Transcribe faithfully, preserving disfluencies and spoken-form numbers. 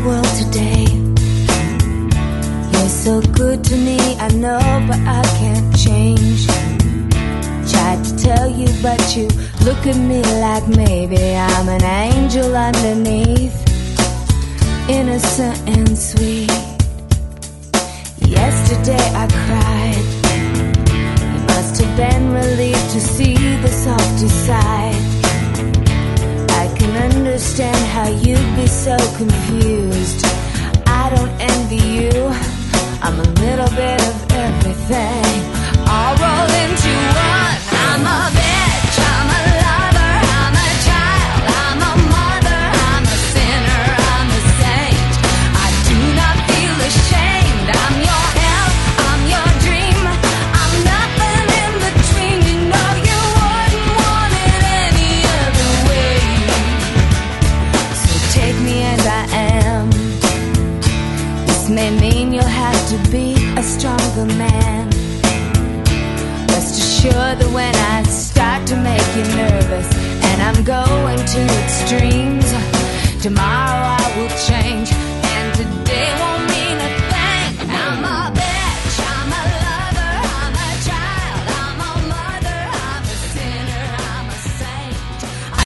world today. You're so good to me, I know, but I can't change. Tried to tell you, but you look at me like maybe I'm an angel underneath, innocent and sweet. Yesterday I cried. You must have been relieved to see the softer side. I can understand how you'd be so confused. I don't envy you, I'm a little bit of everything, all rolled into one. I'm a bitch, I'm a lover, I'm a child, I'm a mother, I'm a sinner, I'm a saint. I do not feel ashamed. I'm your hell, I'm your dream, I'm nothing in between. You know you wouldn't want it any other way. So take me as I am. This may mean you'll have to be a stronger man. Rest assured that when I start to make you nervous and I'm going to extremes, tomorrow I will change.